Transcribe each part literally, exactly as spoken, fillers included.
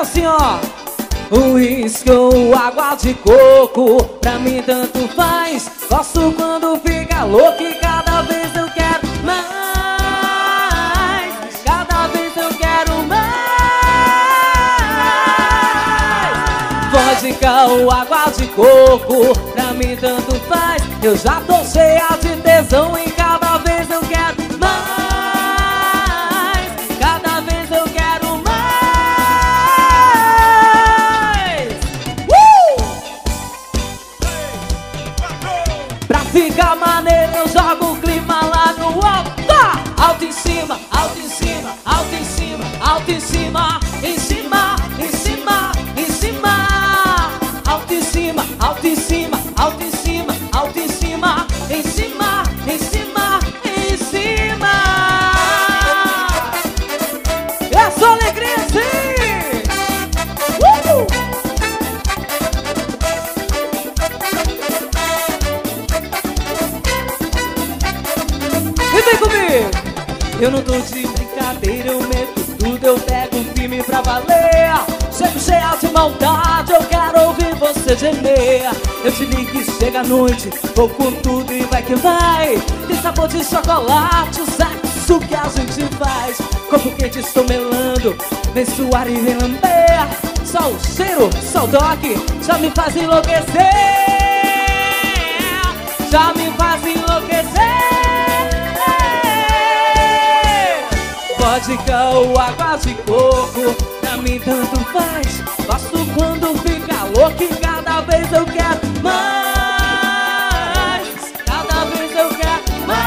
assim, ó. Uísque ou água de coco, pra mim tanto faz. Gosto quando fica louco e cada vez eu quero mais. Cada vez eu quero mais. Vodka ou água de coco, pra mim tanto faz. Eu já tô cheia de tesão e cada vez eu quero mais. Cada vez eu quero mais. Fica maneiro, eu jogo o clima lá no alto. Alto em cima, alto em cima, alto em cima, alto em cima, em cima, em cima, em cima. Alto em cima, alto em cima, alto em cima, alto em cima, em cima, em cima, em cima. É só alegria, sim! Uh! E vem comigo! Eu não tô de brincadeira, eu meto tudo, eu pego um filme pra valer. Chego cheia de maldade, eu quero ouvir você gemer. Eu te ligo e chega a noite, vou com tudo e vai que vai. Tem sabor de chocolate, o sexo que a gente faz. Corpo quente, estou melando, vem suar e vem lamber. Só o cheiro, só o toque, já me faz enlouquecer. Já me faz enlouquecer. Vodka ou água de coco, pra mim tanto faz. Gosto quando fica louco e cada vez eu quero mais. Cada vez eu quero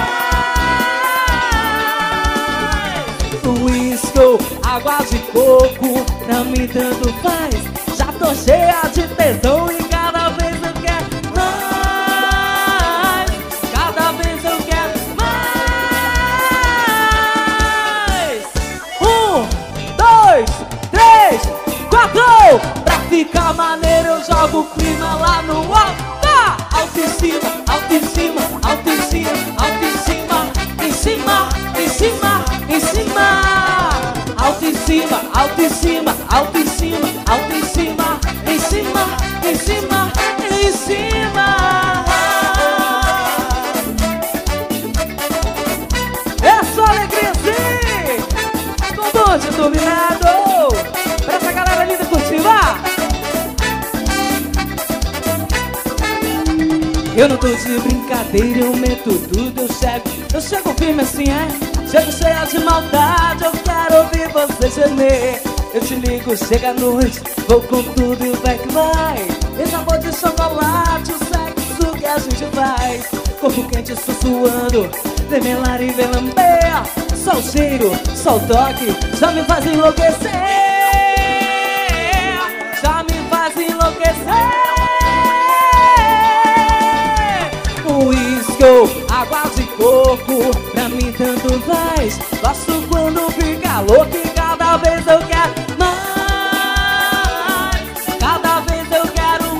mais. Uísque ou água de coco, pra mim tanto faz. Já tô cheia de tesão e cada vez eu quero mais. Cada vez eu quero pra ficar maneiro eu jogo o clima lá no alto. Alto em cima, alto em cima, alto em cima, alto em cima, em cima, em cima, em cima. Alto em cima, alto em cima, alto em cima, alto em cima, em cima, em cima, em cima. É só alegria sim! Com bonde dominado. Pra essa galera linda curtir lá. Eu não tô de brincadeira, eu meto tudo, eu chego. Eu chego firme assim, é? Chego cheia de maldade, eu quero ouvir você gemer. Eu te ligo, chega a noite, vou com tudo e vai que vai. Tem sabor de chocolate, o sexo que a gente faz. Corpo quente, sussuando, vem melar e vem lamber. Só o cheiro, só o toque, já me faz enlouquecer. Já me faz enlouquecer. Uísque ou água de coco, pra mim tanto faz. Gosto quando fica louco e cada vez eu quero mais. Cada vez eu quero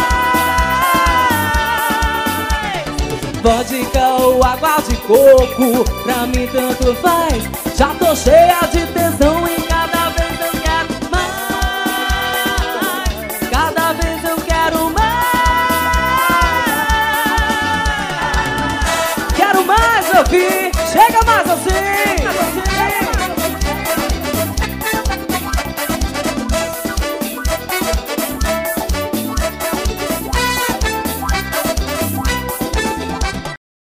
mais. Vodka ou água de coco, pra mim tanto faz. Já tô cheia de